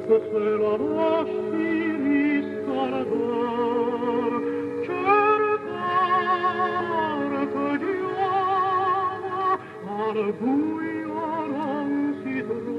che se la lasci riscaldar, cercare che diava al buio non si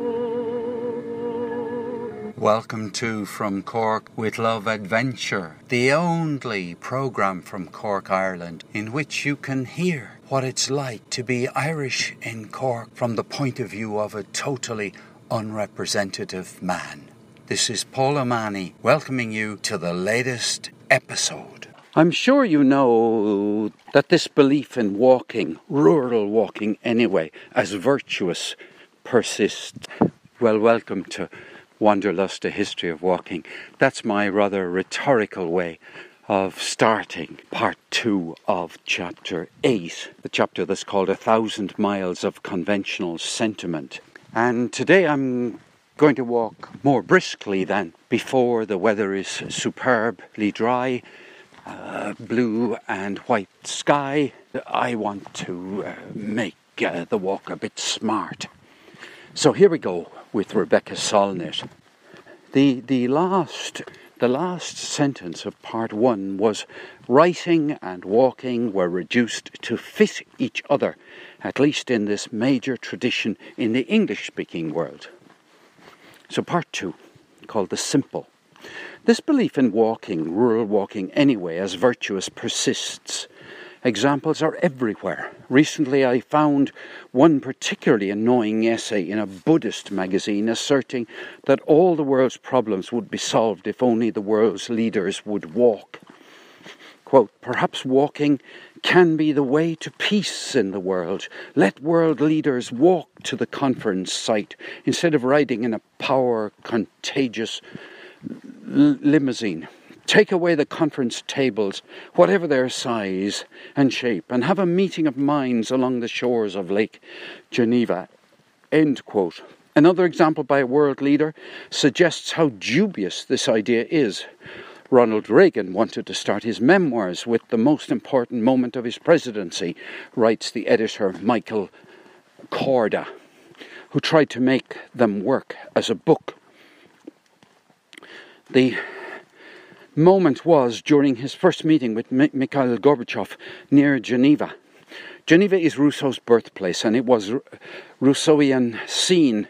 trova. Welcome to From Cork with Love Adventure, the only programme from Cork, Ireland, in which you can hear what it's like to be Irish in Cork from the point of view of a totally unrepresentative man. This is Paul O'Mahony welcoming you to the latest episode. I'm sure you know that this belief in walking, rural walking anyway, as virtuous persists. Well, welcome to Wanderlust, A History of Walking. That's my rather rhetorical way of starting part 2 of chapter 8, the chapter that's called 1,000 Miles of Conventional Sentiment. And today I'm going to walk more briskly than before. The weather is superbly dry, blue and white sky. I want to make the walk a bit smart. So here we go with Rebecca Solnit. The last sentence of part 1 was writing and walking were reduced to fit each other, at least in this major tradition in the English-speaking world. So part 2, called The Simple. This belief in walking, rural walking anyway, as virtuous persists. Examples are everywhere. Recently I found one particularly annoying essay in a Buddhist magazine asserting that all the world's problems would be solved if only the world's leaders would walk. Quote, perhaps walking can be the way to peace in the world. Let world leaders walk to the conference site instead of riding in a power-contagious limousine. Take away the conference tables, whatever their size and shape, and have a meeting of minds along the shores of Lake Geneva. End quote. Another example by a world leader suggests how dubious this idea is. Ronald Reagan wanted to start his memoirs with the most important moment of his presidency, writes the editor Michael Korda, who tried to make them work as a book. The moment was during his first meeting with Mikhail Gorbachev near Geneva. Geneva is Rousseau's birthplace, and it was a Rousseauian scene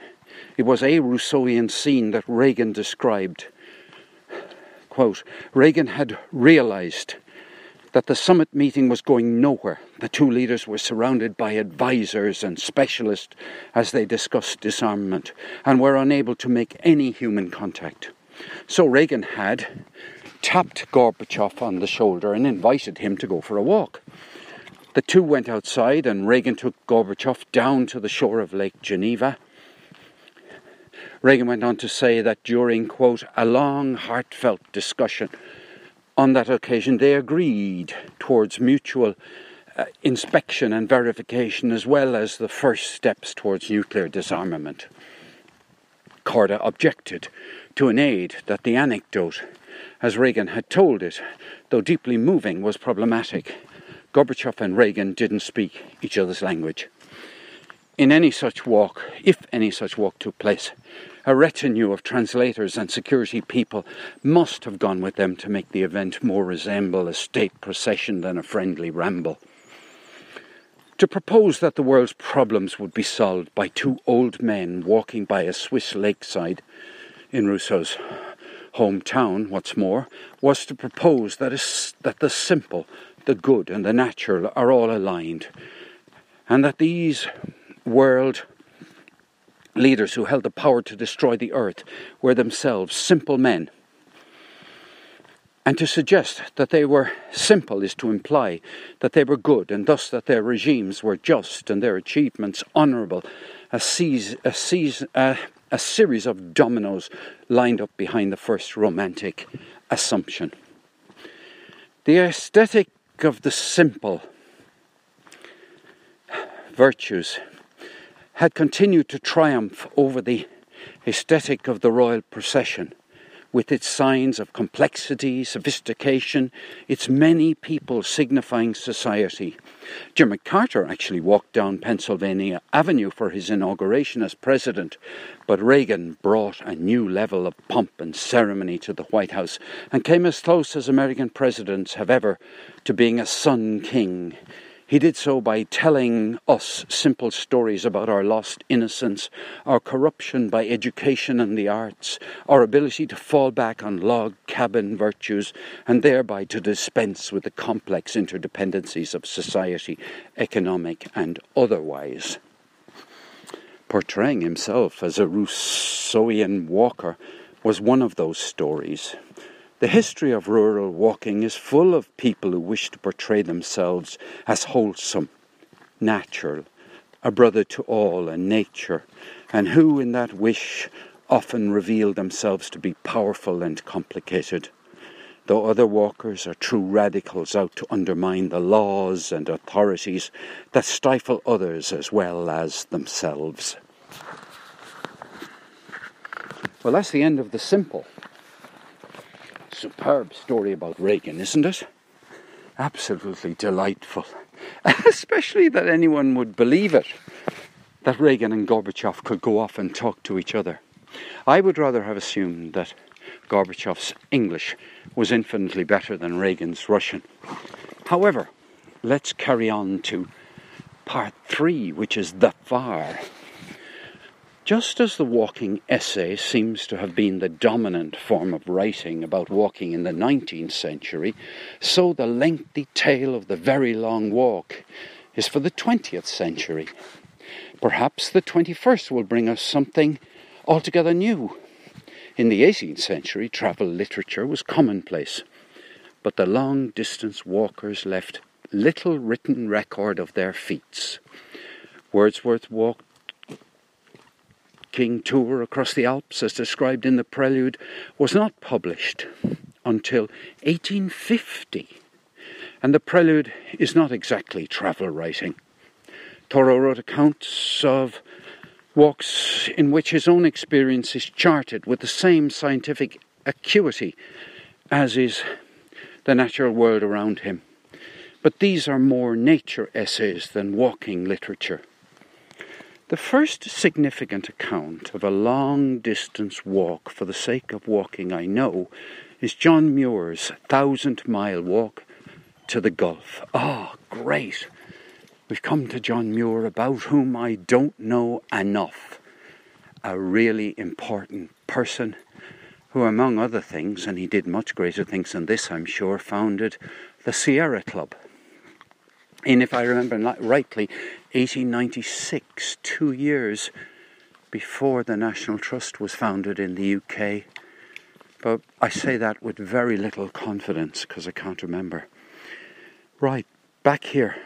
that Reagan described. Quote, Reagan had realized that the summit meeting was going nowhere. The two leaders were surrounded by advisors and specialists as they discussed disarmament and were unable to make any human contact. So Reagan had tapped Gorbachev on the shoulder and invited him to go for a walk. The two went outside and Reagan took Gorbachev down to the shore of Lake Geneva. Reagan went on to say that during, quote, a long, heartfelt discussion on that occasion, they agreed towards mutual inspection and verification as well as the first steps towards nuclear disarmament. Korda objected to an aide that the anecdote, as Reagan had told it, though deeply moving, was problematic. Gorbachev and Reagan didn't speak each other's language. If any such walk took place, a retinue of translators and security people must have gone with them to make the event more resemble a state procession than a friendly ramble. To propose that the world's problems would be solved by two old men walking by a Swiss lakeside in Rousseau's hometown, what's more, was to propose that the simple, the good and the natural are all aligned, and that these world leaders who held the power to destroy the earth were themselves simple men. And to suggest that they were simple is to imply that they were good, and thus that their regimes were just and their achievements honourable, a series of dominoes lined up behind the first romantic assumption. The aesthetic of the simple virtues had continued to triumph over the aesthetic of the royal procession, with its signs of complexity, sophistication, its many people signifying society. Jimmy Carter actually walked down Pennsylvania Avenue for his inauguration as president, but Reagan brought a new level of pomp and ceremony to the White House and came as close as American presidents have ever to being a sun king. He did so by telling us simple stories about our lost innocence, our corruption by education and the arts, our ability to fall back on log cabin virtues, and thereby to dispense with the complex interdependencies of society, economic and otherwise. Portraying himself as a Rousseauian walker was one of those stories. The history of rural walking is full of people who wish to portray themselves as wholesome, natural, a brother to all and nature, and who in that wish often reveal themselves to be powerful and complicated, though other walkers are true radicals out to undermine the laws and authorities that stifle others as well as themselves. Well, that's the end of the simple. Superb story about Reagan, isn't it? Absolutely delightful. Especially that anyone would believe it, that Reagan and Gorbachev could go off and talk to each other. I would rather have assumed that Gorbachev's English was infinitely better than Reagan's Russian. However, let's carry on to part 3, which is the far. Just as the walking essay seems to have been the dominant form of writing about walking in the 19th century, so the lengthy tale of the very long walk is for the 20th century. Perhaps the 21st will bring us something altogether new. In the 18th century, travel literature was commonplace, but the long-distance walkers left little written record of their feats. Wordsworth walked tour across the Alps, as described in the prelude, was not published until 1850, and the prelude is not exactly travel writing. Thoreau wrote accounts of walks in which his own experience is charted with the same scientific acuity as is the natural world around him. But these are more nature essays than walking literature. The first significant account of a long-distance walk for the sake of walking I know is John Muir's 1,000-mile walk to the Gulf. Great! We've come to John Muir, about whom I don't know enough. A really important person who, among other things, and he did much greater things than this, I'm sure, founded the Sierra Club. In, if I remember rightly, 1896, 2 years before the National Trust was founded in the UK. But I say that with very little confidence because I can't remember. Right, back here.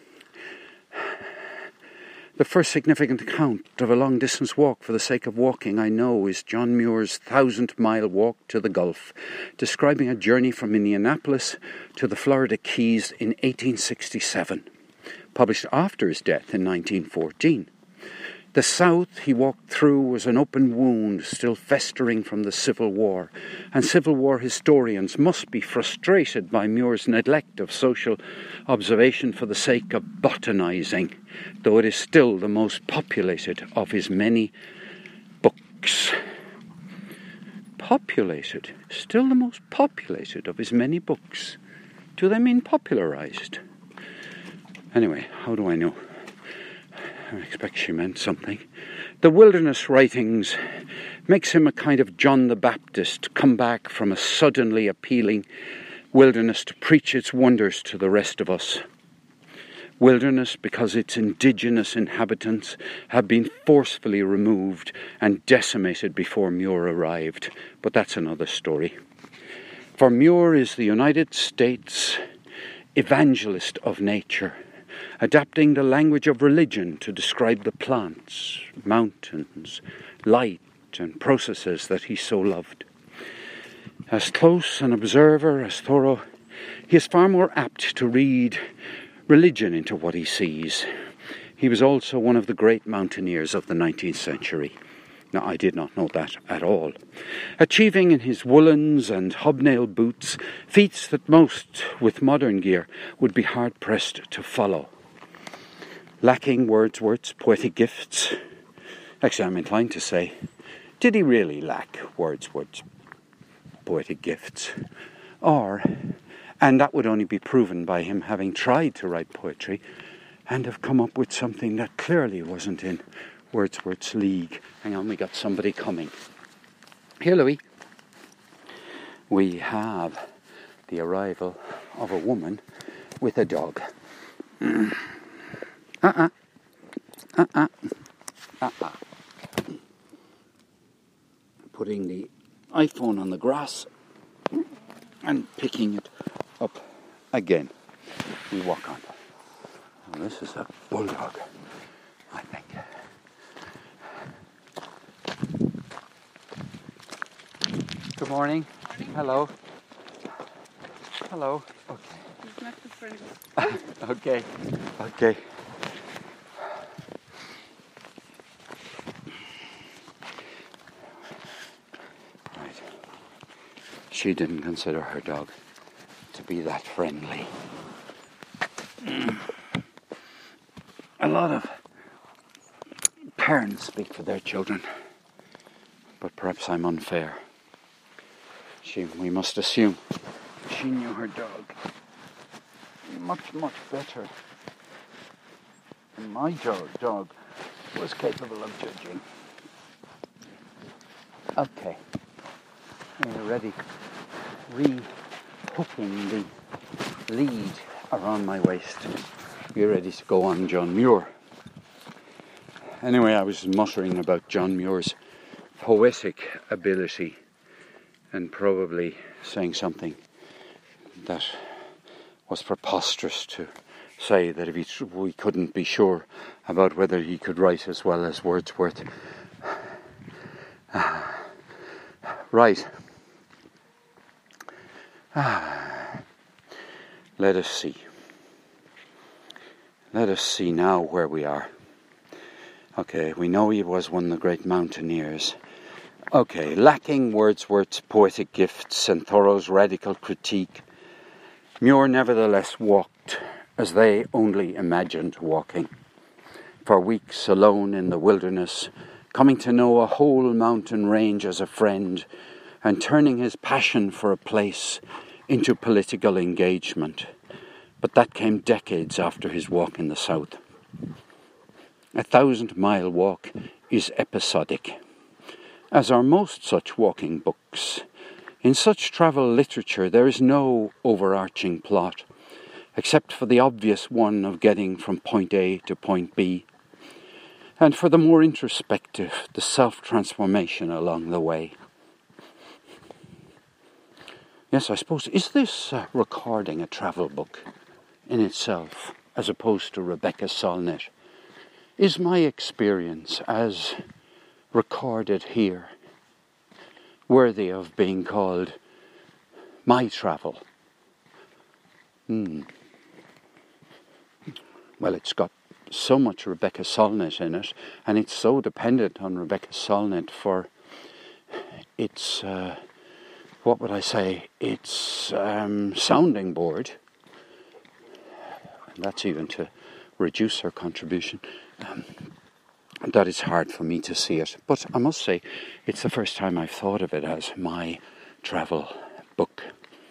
The first significant account of a long-distance walk for the sake of walking I know is John Muir's 1,000-mile walk to the Gulf, describing a journey from Indianapolis to the Florida Keys in 1867, published after his death in 1914. The South he walked through was an open wound still festering from the Civil War, and Civil War historians must be frustrated by Muir's neglect of social observation for the sake of botanizing, though it is still the most populated of his many books. Populated? Still the most populated of his many books. Do they mean popularized? Anyway, how do I know? I expect she meant something. The wilderness writings makes him a kind of John the Baptist, come back from a suddenly appealing wilderness to preach its wonders to the rest of us. Wilderness because its indigenous inhabitants have been forcefully removed and decimated before Muir arrived. But that's another story. For Muir is the United States evangelist of nature, adapting the language of religion to describe the plants, mountains, light, and processes that he so loved. As close an observer as Thoreau, he is far more apt to read religion into what he sees. He was also one of the great mountaineers of the 19th century. Now, I did not know that at all. Achieving in his woolens and hobnail boots feats that most, with modern gear, would be hard-pressed to follow. Lacking Wordsworth's poetic gifts. Actually, I'm inclined to say, did he really lack Wordsworth's poetic gifts? And that would only be proven by him having tried to write poetry and have come up with something that clearly wasn't in Wordsworth's league. Hang on, we got somebody coming. Here, Louis. We have the arrival of a woman with a dog. Putting the iPhone on the grass and picking it up again. We walk on. And this is a bulldog, I think. Good morning. Hello. Hello. Okay. He's not the friendly. Okay. Right. She didn't consider her dog to be that friendly. A lot of parents speak for their children, but perhaps I'm unfair. We must assume she knew her dog much, much better than my dog was capable of judging. Okay, we're ready. Re-hooking the lead around my waist. We're ready to go on John Muir. Anyway, I was muttering about John Muir's poetic ability and probably saying something that was preposterous to say, that if we couldn't be sure about whether he could write as well as Wordsworth. Right. Let us see. Let us see now where we are. Okay, we know he was one of the great mountaineers. Okay, lacking Wordsworth's poetic gifts and Thoreau's radical critique, Muir nevertheless walked as they only imagined walking. For weeks alone in the wilderness, coming to know a whole mountain range as a friend, and turning his passion for a place into political engagement. But that came decades after his walk in the south. 1,000-mile walk is episodic, as are most such walking books. In such travel literature there is no overarching plot, except for the obvious one of getting from point A to point B, and for the more introspective, the self-transformation along the way. Yes, I suppose, is this recording a travel book in itself, as opposed to Rebecca Solnit? Is my experience as recorded here worthy of being called my travel? Well, it's got so much Rebecca Solnit in it, and it's so dependent on Rebecca Solnit for its, what would I say, its sounding board. And that's even to reduce her contribution. That is hard for me to see it. But I must say, it's the first time I've thought of it as my travel book.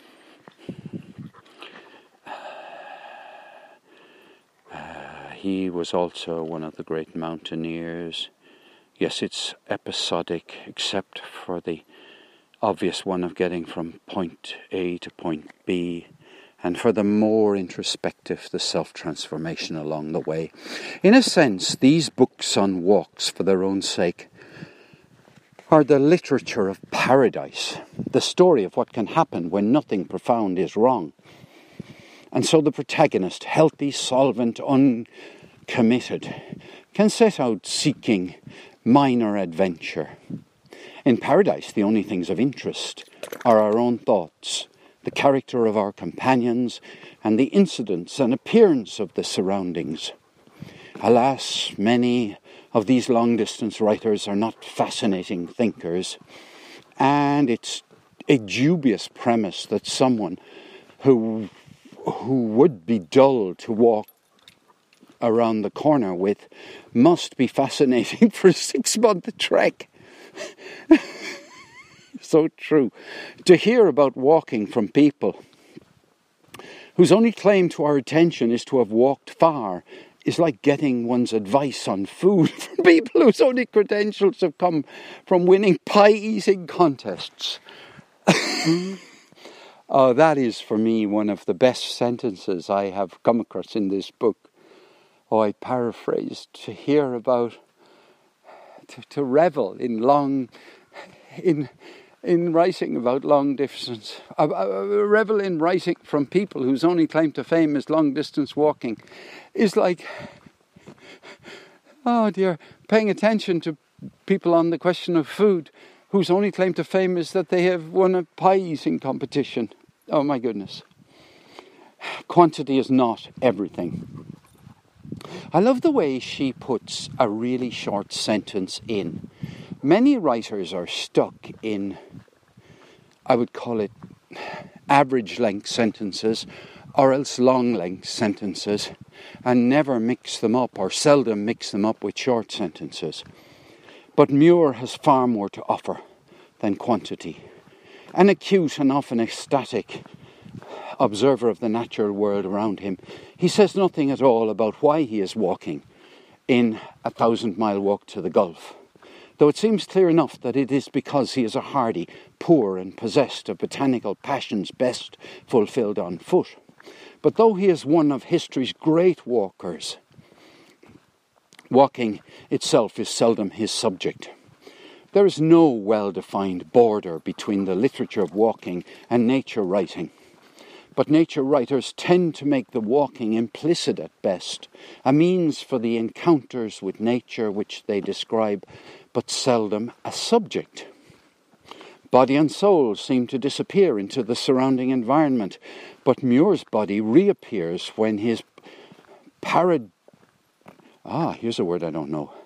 He was also one of the great mountaineers. Yes, it's episodic, except for the obvious one of getting from point A to point B, and for the more introspective, the self-transformation along the way. In a sense, these books on walks for their own sake are the literature of paradise, the story of what can happen when nothing profound is wrong. And so the protagonist, healthy, solvent, uncommitted, can set out seeking minor adventure. In paradise, the only things of interest are our own thoughts, the character of our companions, and the incidents and appearance of the surroundings. Alas, many of these long-distance writers are not fascinating thinkers, and it's a dubious premise that someone who would be dull to walk around the corner with must be fascinating for a 6-month trek. So true. To hear about walking from people whose only claim to our attention is to have walked far is like getting one's advice on food from people whose only credentials have come from winning pie-eating contests. Oh, that is for me one of the best sentences I have come across in this book. Oh, I paraphrased, to hear about, to revel in writing about long distance, revel in writing from people whose only claim to fame is long distance walking, is like, oh dear, paying attention to people on the question of food whose only claim to fame is that they have won a pie-eating competition. Oh my goodness. Quantity is not everything. I love the way she puts a really short sentence in. Many writers are stuck in, I would call it, average length sentences or else long length sentences, and never mix them up or seldom mix them up with short sentences. But Muir has far more to offer than quantity. An acute and often ecstatic observer of the natural world around him, he says nothing at all about why he is walking in a 1,000-mile walk to the Gulf, though it seems clear enough that it is because he is a hardy, poor and possessed of botanical passions best fulfilled on foot. But though he is one of history's great walkers, walking itself is seldom his subject. There is no well-defined border between the literature of walking and nature writing. But nature writers tend to make the walking implicit at best, a means for the encounters with nature which they describe, but seldom a subject. Body and soul seem to disappear into the surrounding environment, but Muir's body reappears when his here's a word I don't know.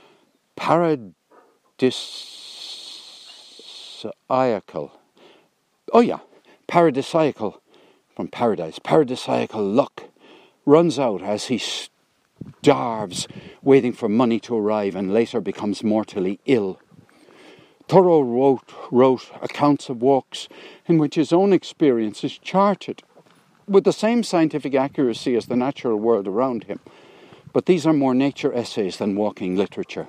Paradisiacal. Oh yeah, paradisiacal from paradise. Paradisiacal luck runs out as he starves, waiting for money to arrive, and later becomes mortally ill. Thoreau wrote accounts of walks in which his own experience is charted with the same scientific accuracy as the natural world around him. But these are more nature essays than walking literature.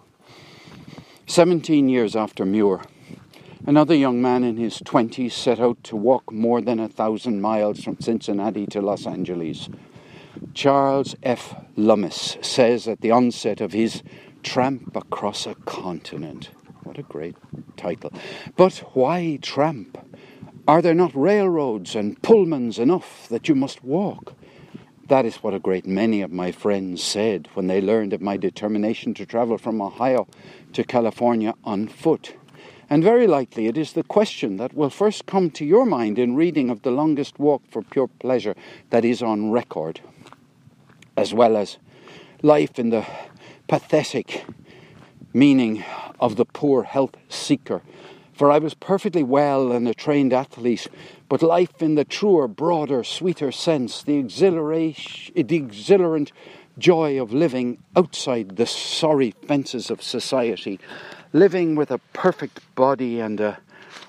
17 years after Muir, another young man in his 20s set out to walk more than 1,000 miles from Cincinnati to Los Angeles. Charles F. Lummis says at the onset of his Tramp Across a Continent. What a great title. But why tramp? Are there not railroads and Pullmans enough that you must walk? That is what a great many of my friends said when they learned of my determination to travel from Ohio to California on foot. And very likely it is the question that will first come to your mind in reading of the longest walk for pure pleasure that is on record, as well as life in the pathetic meaning of the poor health seeker. For I was perfectly well and a trained athlete, but life in the truer, broader, sweeter sense, the exhilarant joy of living outside the sorry fences of society, living with a perfect body and and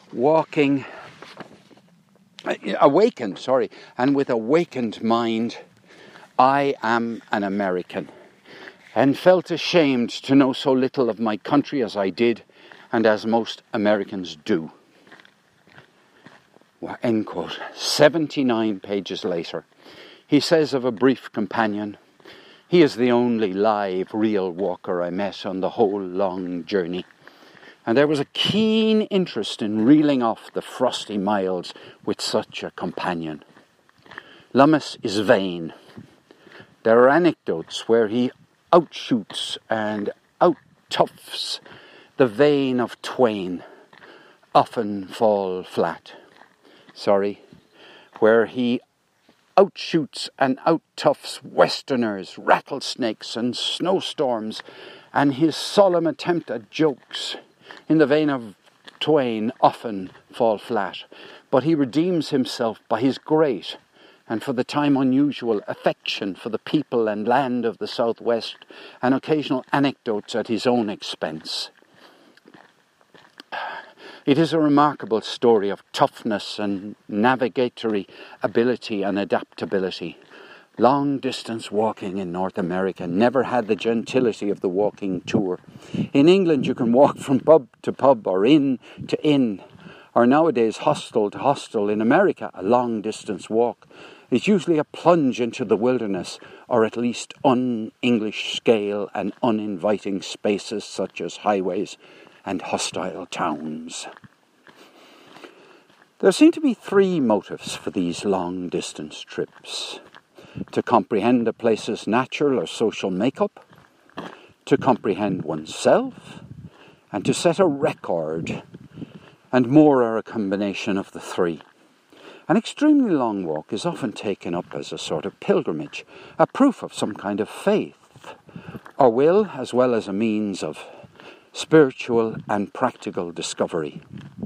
with awakened mind, I am an American, and felt ashamed to know so little of my country as I did, and as most Americans do. End quote. 79 pages later, he says of a brief companion, he is the only live, real walker I met on the whole long journey. And there was a keen interest in reeling off the frosty miles with such a companion. Lummis is vain. There are anecdotes where he outshoots and out-toughs the vein of twain, often fall flat. Where he outshoots and out-toughs westerners, rattlesnakes and snowstorms, and his solemn attempt at jokes in the vein of Twain often fall flat. But he redeems himself by his great, and for the time unusual, affection for the people and land of the Southwest, and occasional anecdotes at his own expense. It is a remarkable story of toughness and navigatory ability and adaptability. Long-distance walking in North America never had the gentility of the walking tour. In England you can walk from pub to pub or inn to inn, or nowadays hostel to hostel. In America, a long-distance walk is usually a plunge into the wilderness, or at least un-English scale and uninviting spaces such as highways and hostile towns. There seem to be three motives for these long-distance trips: to comprehend a place's natural or social makeup, to comprehend oneself, and to set a record, and more are a combination of the three. An extremely long walk is often taken up as a sort of pilgrimage, a proof of some kind of faith, or will, as well as a means of spiritual and practical discovery.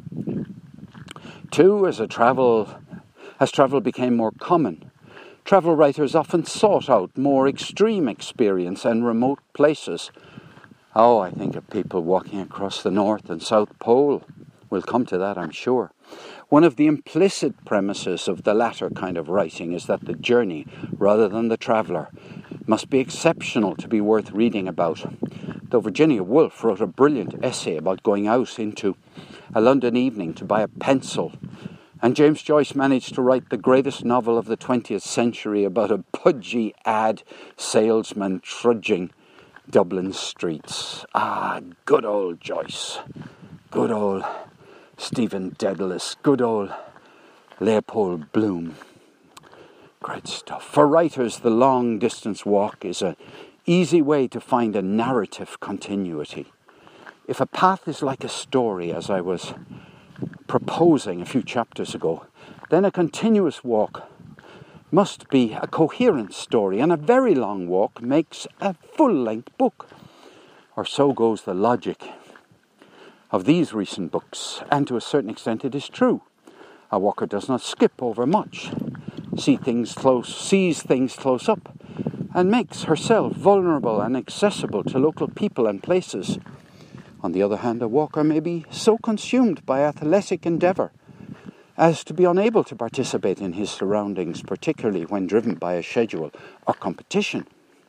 Two, as travel became more common, travel writers often sought out more extreme experience and remote places. Oh, I think of people walking across the North and South Pole. We'll come to that, I'm sure. One of the implicit premises of the latter kind of writing is that the journey, rather than the traveller, must be exceptional to be worth reading about. Though Virginia Woolf wrote a brilliant essay about going out into a London evening to buy a pencil, and James Joyce managed to write the greatest novel of the 20th century about a pudgy ad salesman trudging Dublin streets. Ah, good old Joyce. Good old Stephen Dedalus. Good old Leopold Bloom. Great stuff. For writers, the long-distance walk is an easy way to find a narrative continuity. If a path is like a story, as I was proposing a few chapters ago, then a continuous walk must be a coherent story, and a very long walk makes a full-length book. Or so goes the logic of these recent books, and to a certain extent it is true. A walker does not skip over much, sees things close up, and makes herself vulnerable and accessible to local people and places. On the other hand, a walker may be so consumed by athletic endeavour as to be unable to participate in his surroundings, particularly when driven by a schedule or competition.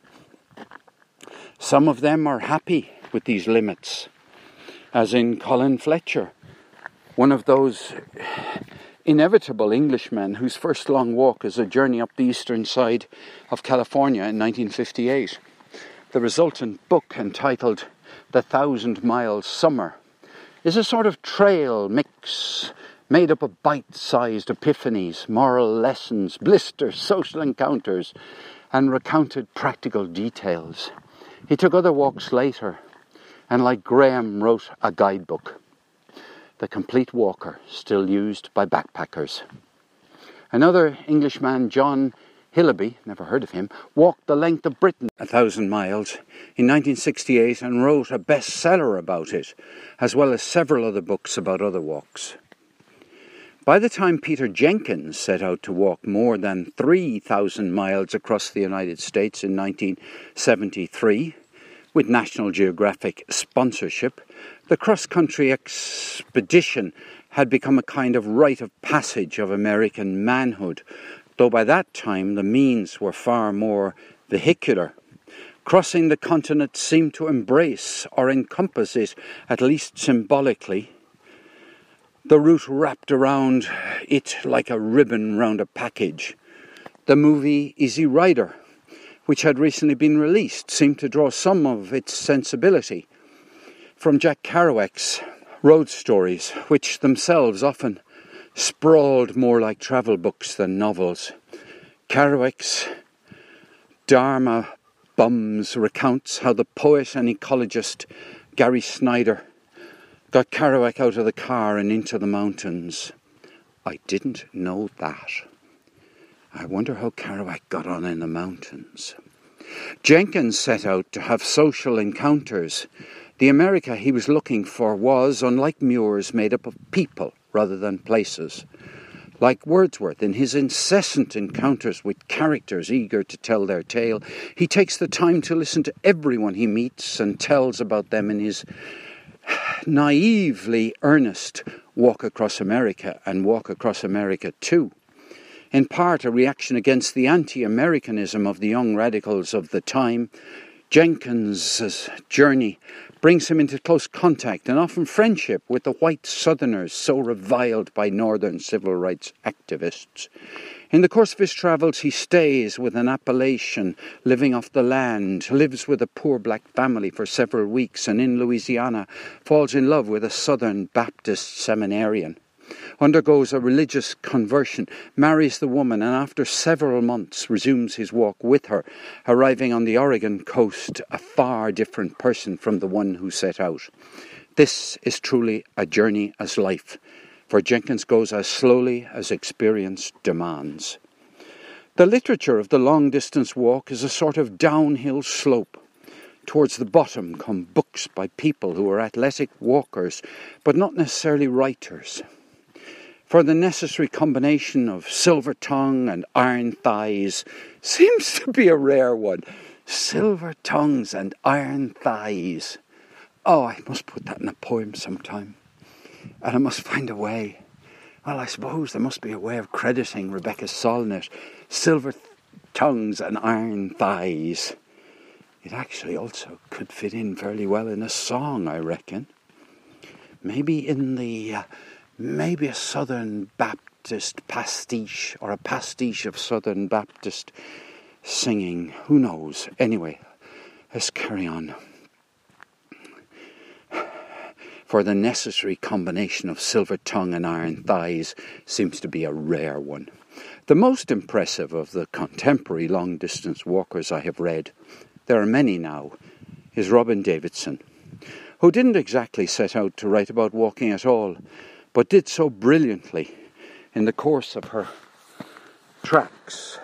Some of them are happy with these limits, as in Colin Fletcher, one of those inevitable Englishmen whose first long walk is a journey up the eastern side of California in 1958. The resultant book, entitled The 1,000-Mile Summer, is a sort of trail mix made up of bite-sized epiphanies, moral lessons, blisters, social encounters, and recounted practical details. He took other walks later, and like Graham wrote a guidebook, The Complete Walker, still used by backpackers. Another Englishman, John Hillaby, never heard of him, walked the length of Britain, 1,000 miles, in 1968 and wrote a bestseller about it, as well as several other books about other walks. By the time Peter Jenkins set out to walk more than 3,000 miles across the United States in 1973, with National Geographic sponsorship, the cross-country expedition had become a kind of rite of passage of American manhood, though by that time the means were far more vehicular. Crossing the continent seemed to embrace or encompass it, at least symbolically. The route wrapped around it like a ribbon round a package. The movie Easy Rider, which had recently been released, seemed to draw some of its sensibility from Jack Kerouac's road stories, which themselves often sprawled more like travel books than novels. Kerouac's Dharma Bums recounts how the poet and ecologist Gary Snyder got Kerouac out of the car and into the mountains. I didn't know that. I wonder how Kerouac got on in the mountains. Jenkins set out to have social encounters. The America he was looking for was, unlike Muir's, made up of people rather than places. Like Wordsworth, in his incessant encounters with characters eager to tell their tale, he takes the time to listen to everyone he meets and tells about them in his naively earnest Walk Across America and Walk Across America 2. In part a reaction against the anti-Americanism of the young radicals of the time, Jenkins' journey brings him into close contact and often friendship with the white Southerners so reviled by Northern civil rights activists. In the course of his travels, he stays with an Appalachian living off the land, lives with a poor black family for several weeks, and in Louisiana falls in love with a Southern Baptist seminarian. Undergoes a religious conversion, marries the woman, and after several months resumes his walk with her, arriving on the Oregon coast a far different person from the one who set out. This is truly a journey as life, for Jenkins goes as slowly as experience demands. The literature of the long-distance walk is a sort of downhill slope. Towards the bottom come books by people who are athletic walkers, but not necessarily writers. For the necessary combination of silver tongue and iron thighs seems to be a rare one. Silver tongues and iron thighs. Oh, I must put that in a poem sometime. And I must find a way. Well, I suppose there must be a way of crediting Rebecca Solnit. Silver tongues and iron thighs. It actually also could fit in fairly well in a song, I reckon. Maybe a Southern Baptist pastiche, or a pastiche of Southern Baptist singing. Who knows? Anyway, let's carry on. For the necessary combination of silver tongue and iron thighs seems to be a rare one. The most impressive of the contemporary long-distance walkers I have read, there are many now, is Robin Davidson, who didn't exactly set out to write about walking at all, but did so brilliantly in the course of her tracks.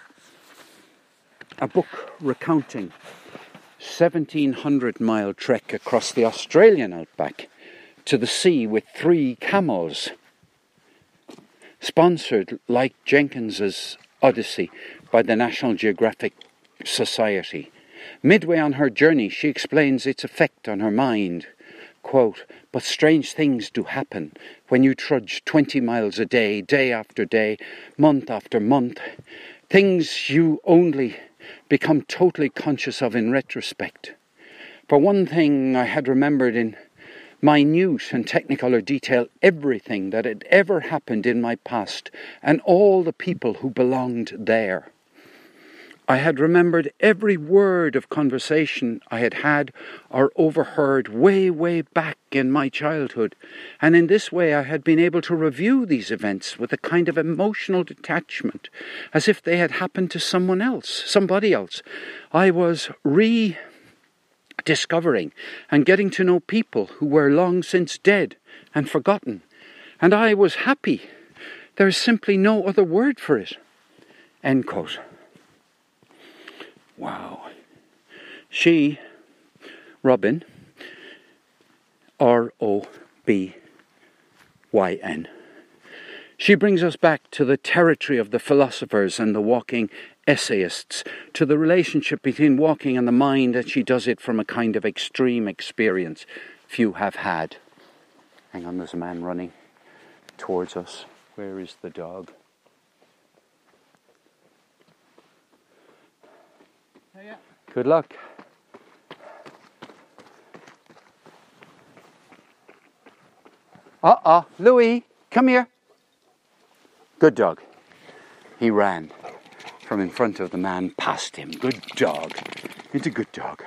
A book recounting 1,700-mile trek across the Australian outback to the sea with 3 camels, sponsored like Jenkins's Odyssey by the National Geographic Society. Midway on her journey, she explains its effect on her mind. Quote, "But strange things do happen when you trudge 20 miles a day, day after day, month after month. Things you only become totally conscious of in retrospect. For one thing, I had remembered in minute and technicolor detail everything that had ever happened in my past and all the people who belonged there. I had remembered every word of conversation I had had or overheard way, way back in my childhood, and in this way I had been able to review these events with a kind of emotional detachment, as if they had happened to someone else, somebody else. I was rediscovering and getting to know people who were long since dead and forgotten, and I was happy. There is simply no other word for it." End quote. Wow. She, Robin, R-O-B-Y-N, she brings us back to the territory of the philosophers and the walking essayists, to the relationship between walking and the mind, and she does it from a kind of extreme experience few have had. Hang on, there's a man running towards us. Where is the dog? Yeah. Good luck. Louis, come here. Good dog. He ran from in front of the man past him. Good dog. He's a good dog.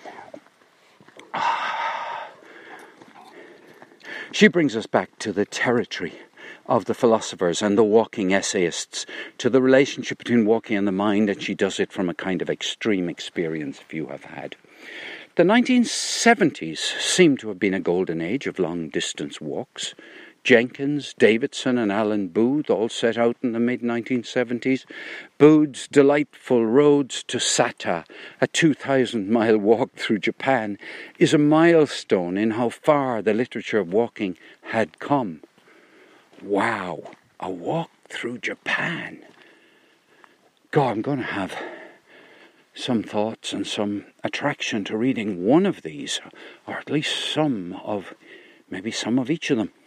She brings us back to the territory of the philosophers and the walking essayists, to the relationship between walking and the mind, and she does it from a kind of extreme experience few have had. The 1970s seem to have been a golden age of long-distance walks. Jenkins, Davidson and Alan Booth all set out in the mid-1970s. Booth's delightful Roads to Sata, a 2,000-mile walk through Japan, is a milestone in how far the literature of walking had come. Wow, a walk through Japan. God, I'm going to have some thoughts and some attraction to reading one of these, or at least maybe some of each of them.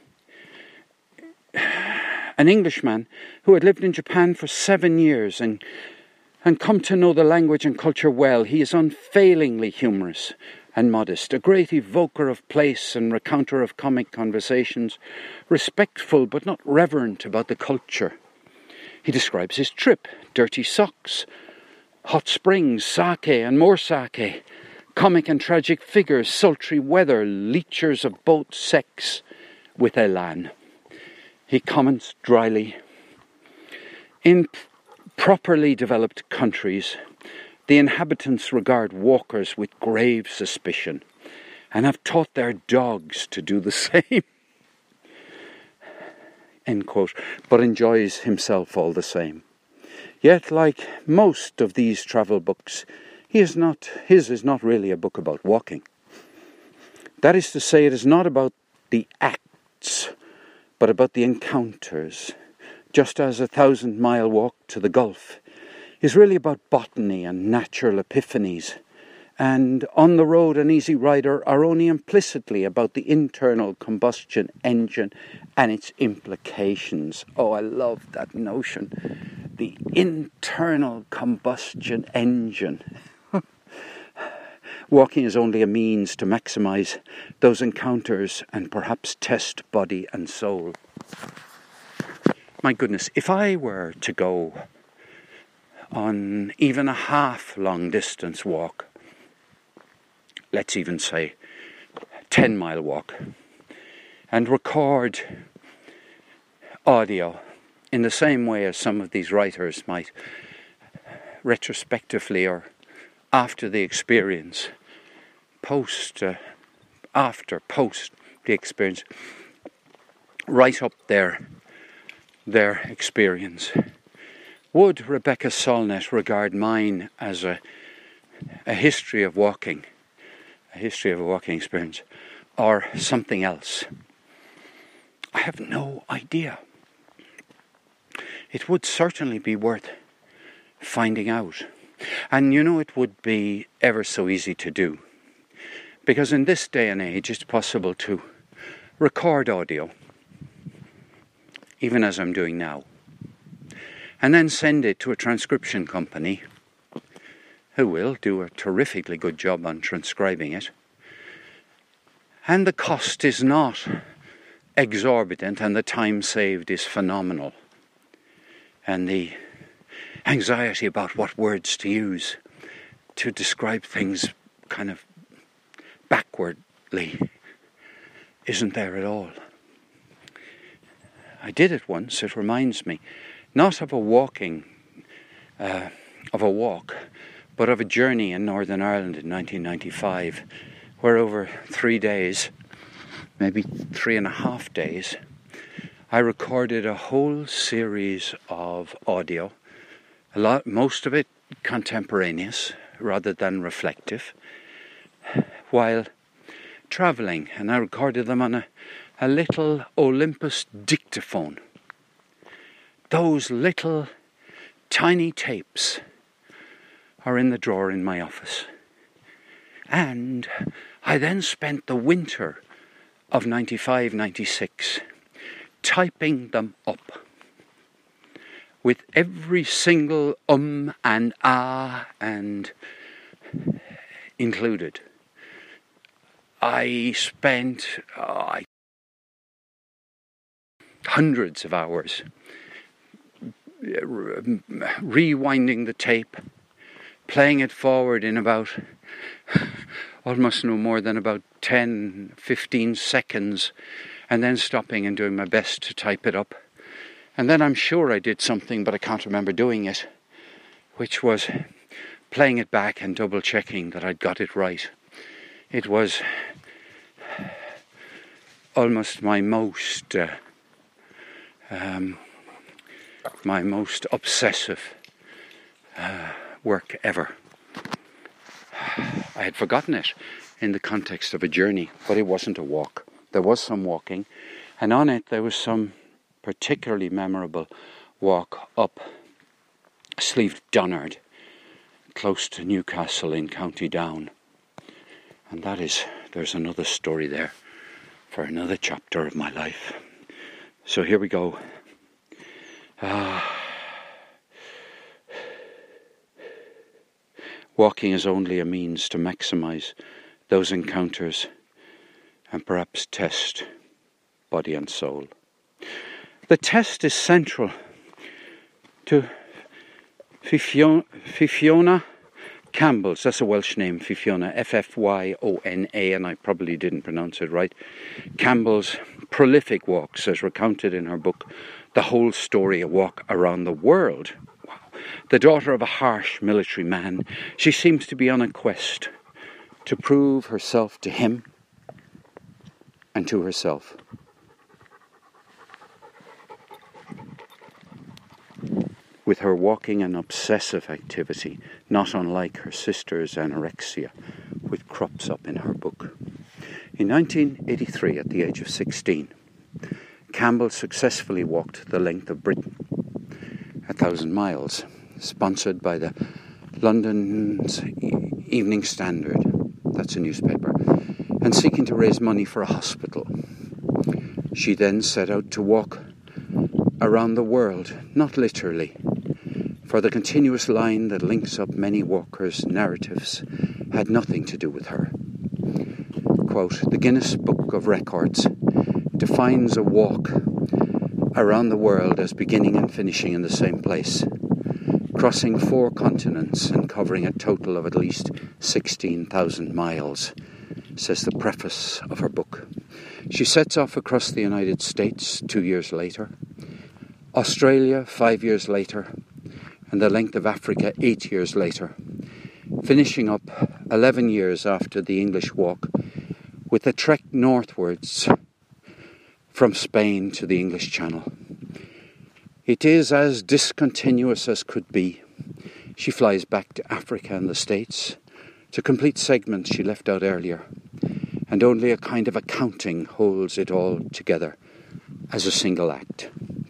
An Englishman who had lived in Japan for 7 years and come to know the language and culture well, he is unfailingly humorous and modest, a great evoker of place and recounter of comic conversations, respectful but not reverent about the culture. He describes his trip, dirty socks, hot springs, sake and more sake, comic and tragic figures, sultry weather, leechers of both sex, with elan. He comments dryly, in properly developed countries, the inhabitants regard walkers with grave suspicion and have taught their dogs to do the same. End quote, but enjoys himself all the same. Yet, like most of these travel books, his is not really a book about walking. That is to say, it is not about the acts, but about the encounters, just as a 1,000-mile walk to the Gulf is really about botany and natural epiphanies, and On the Road and Easy Rider are only implicitly about the internal combustion engine and its implications. Oh, I love that notion. The internal combustion engine. Walking is only a means to maximize those encounters and perhaps test body and soul. My goodness, if I were to go on even a half long distance walk, let's even say 10-mile walk, and record audio in the same way as some of these writers might retrospectively or after the experience, post the experience, write up their experience. Would Rebecca Solnit regard mine as a history of walking, a history of a walking experience, or something else? I have no idea. It would certainly be worth finding out. And it would be ever so easy to do. Because in this day and age, it's possible to record audio, even as I'm doing now, and then send it to a transcription company who will do a terrifically good job on transcribing it. And the cost is not exorbitant, and the time saved is phenomenal. And the anxiety about what words to use to describe things kind of backwardly isn't there at all. I did it once. It reminds me not of a walk, but of a journey in Northern Ireland in 1995, where over 3 days, maybe 3.5 days, I recorded a whole series of audio. Most of it contemporaneous rather than reflective, while travelling, and I recorded them on a little Olympus dictaphone. Those little tiny tapes are in the drawer in my office. And I then spent the winter of 95-96 typing them up, with every single and and included. I spent hundreds of hours rewinding the tape, playing it forward in about almost no more than about 10-15 seconds, and then stopping and doing my best to type it up. And then I'm sure I did something, but I can't remember doing it, which was playing it back and double checking that I'd got it right. It was almost my most my most obsessive work ever. I had forgotten it in the context of a journey, but it wasn't a walk. There was some walking, and on it there was some particularly memorable walk up Slieve Donard, close to Newcastle in County Down. And there's another story there for another chapter of my life. So here we go. Walking is only a means to maximize those encounters and perhaps test body and soul. The test is central to Fifiona Campbell's, that's a Welsh name, Fifiona, F-F-Y-O-N-A, and I probably didn't pronounce it right, Campbell's prolific walks as recounted in her book, The Whole Story, A Walk Around the World. Wow. The daughter of a harsh military man, she seems to be on a quest to prove herself to him and to herself. With her walking an obsessive activity, not unlike her sister's anorexia, which crops up in her book. In 1983, at the age of 16, Campbell successfully walked the length of Britain, 1,000 miles, sponsored by the London's Evening Standard, that's a newspaper, and seeking to raise money for a hospital. She then set out to walk around the world, not literally, for the continuous line that links up many walkers' narratives had nothing to do with her. Quote, the Guinness Book of Records defines a walk around the world as beginning and finishing in the same place, crossing 4 continents and covering a total of at least 16,000 miles, says the preface of her book. She sets off across the United States 2 years later, Australia 5 years later, and the length of Africa 8 years later, finishing up 11 years after the English walk with a trek northwards from Spain to the English Channel. It is as discontinuous as could be. She flies back to Africa and the States to complete segments she left out earlier, and only a kind of accounting holds it all together as a single act.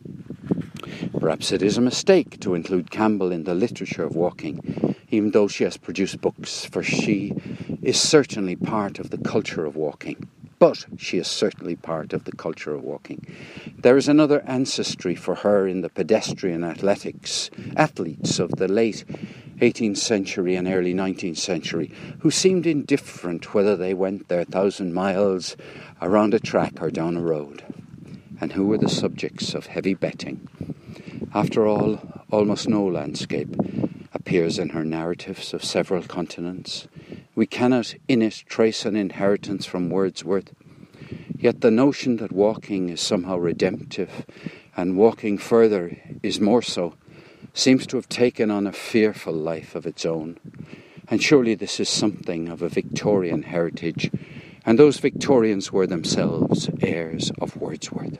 Perhaps it is a mistake to include Campbell in the literature of walking, even though she has produced books, for she is certainly part of the culture of walking. But she is certainly part of the culture of walking. There is another ancestry for her in the pedestrian athletes of the late 18th century and early 19th century, who seemed indifferent whether they went their 1,000 miles around a track or down a road, and who were the subjects of heavy betting. After all, almost no landscape appears in her narratives of several continents. We cannot in it trace an inheritance from Wordsworth. Yet the notion that walking is somehow redemptive and walking further is more so seems to have taken on a fearful life of its own. And surely this is something of a Victorian heritage, and those Victorians were themselves heirs of Wordsworth.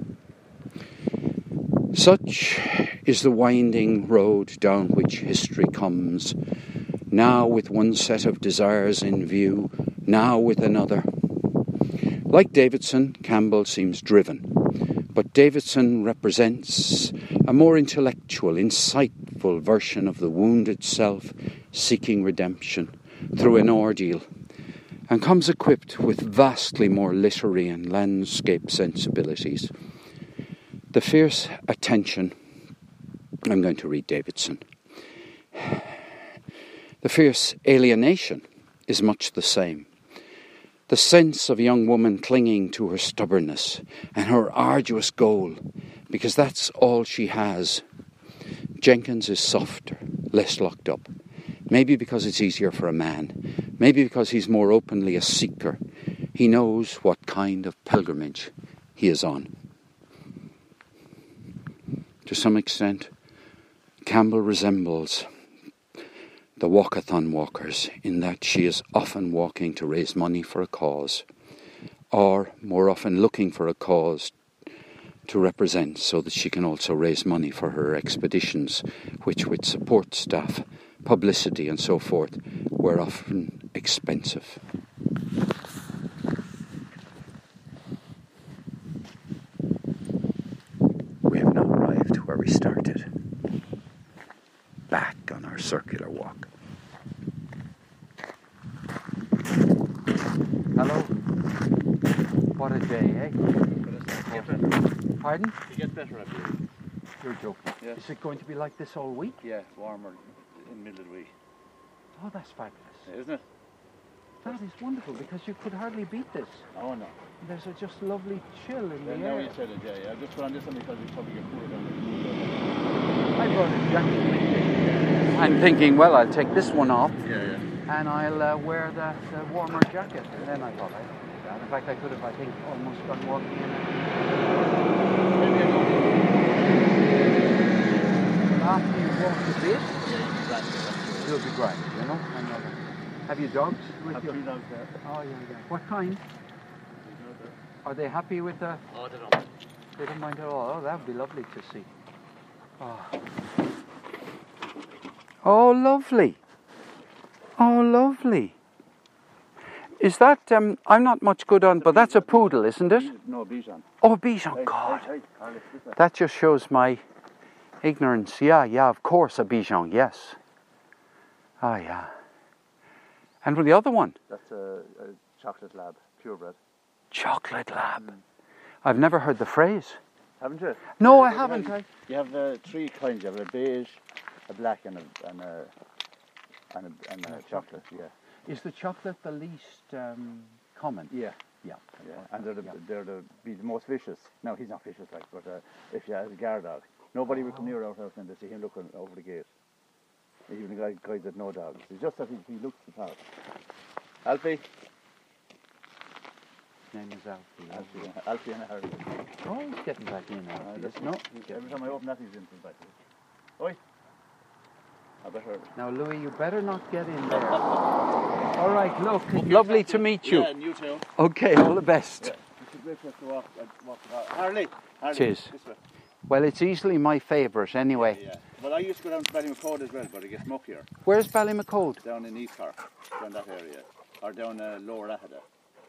Such is the winding road down which history comes, now with one set of desires in view, now with another. Like Davidson, Campbell seems driven, but Davidson represents a more intellectual, insightful version of the wounded self seeking redemption through an ordeal, and comes equipped with vastly more literary and landscape sensibilities. The fierce attention, I'm going to read Davidson. The fierce alienation is much the same. The sense of a young woman clinging to her stubbornness and her arduous goal, because that's all she has. Jenkins is softer, less locked up. Maybe because it's easier for a man. Maybe because he's more openly a seeker. He knows what kind of pilgrimage he is on. To some extent, Campbell resembles the walkathon walkers in that she is often walking to raise money for a cause, or more often looking for a cause to represent, so that she can also raise money for her expeditions, which with support staff, publicity and so forth, were often expensive. We have now arrived where we started, back on our circular walk. Hello. What a day, eh? Pardon? It gets better, I believe. You're joking. Yes. Is it going to be like this all week? Yeah, warmer in the middle of the week. Oh, that's fabulous. Isn't it? That is wonderful, because you could hardly beat this. Oh, no. There's a just lovely chill in the Now air. you said it, yeah. I just put on this one because it's probably get cooler down I brought a jacket. I'm thinking, well, I'll take this one off there. Yeah. and I'll wear the warmer jacket. And then I thought, I don't do that. In fact, I could have, I think, almost gone walking in it. Maybe I don't. After you walk a bit, Yeah, exactly. you'll be great, you know. And, have you dogs with Have you? 3 dogs there. Oh, yeah. What kind? Are they happy with the... Oh, they don't. They don't mind at all. Oh, that would be lovely to see. Oh, lovely. Oh, lovely. Is that, I'm not much good on, but that's a poodle, isn't it? No, Bichon. Oh, Bichon, God. Hey, Carly, this way. That just shows my ignorance. Yeah, of course, a Bichon, yes. Ah, yeah. And with the other one? That's a chocolate lab, purebred. Chocolate lab. I've never heard the phrase. Haven't you? No, I haven't. You have 3 kinds. You have a beige, a black, and a chocolate. Yeah. Is the chocolate the least common? Yeah. Yeah. And they're the most vicious. No, he's not vicious, like, but if you have a guard dog, nobody will come near our house and they see him looking over the gate. Even the guys that know dogs. It's just that he looks the part. Alfie. Name is Alfie. Alfie and Harry. Oh, he's getting back in now. No, every time I open that, he's into the back. Oi. I better. Now, Louis, you better not get in there. All right, look. Lovely to meet you. Yeah, and you too. Okay, all the best. Yeah. It's a great place to walk Harley. Cheers. This way. Well, it's easily my favourite anyway. Yeah. Well, I used to go down to Ballymacode as well, but it gets muckier. Where's Ballymacode? Down in East Cork, down that area. Or down Lower Ahada.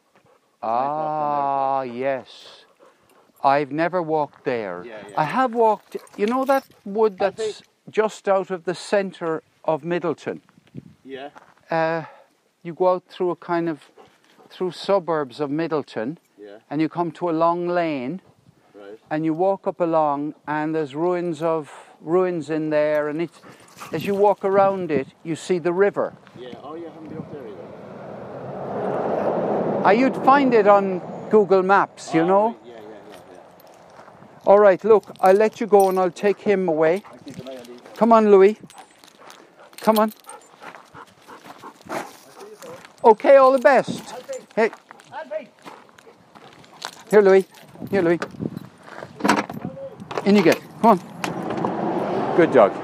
Ah, yes. I've never walked there. Yeah. I have walked, you know that wood that's just out of the centre of Middleton? Yeah. You go out through through suburbs of Middleton, Yeah. and you come to a long lane, Right. and you walk up along, and there's ruins in there, and it's, as you walk around it, you see the river. Yeah. Oh, you haven't been up there either. You'd find it on Google Maps, you know. Yeah. All right, look, I'll let you go and I'll take him away. I'll keep an eye on these. Come on, Louis. Come on. Okay, all the best. Hey. Here, Louis. In you get. Come on. Good dog.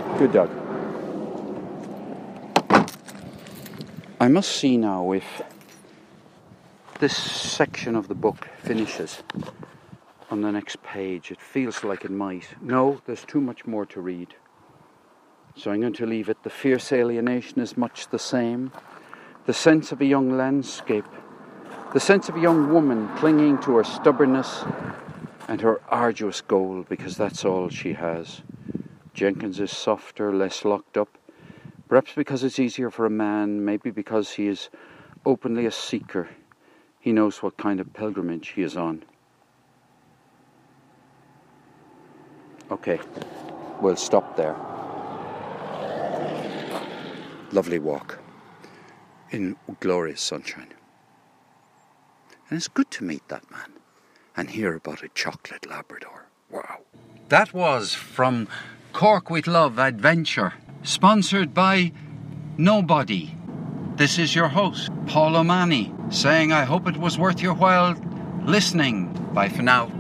I must see now if this section of the book finishes on the next page. It feels like it might. No, there's too much more to read. So I'm going to leave it. The fierce alienation is much the same. The sense of a young landscape. The sense of a young woman clinging to her stubbornness and her arduous goal, because that's all she has. Jenkins is softer, less locked up. Perhaps because it's easier for a man, maybe because he is openly a seeker. He knows what kind of pilgrimage he is on. Okay, we'll stop there. Lovely walk in glorious sunshine. And it's good to meet that man and hear about a chocolate Labrador. Wow. That was from Cork with Love Adventure, sponsored by Nobody. This is your host, Paul O'Mahony, saying I hope it was worth your while listening. Bye for now.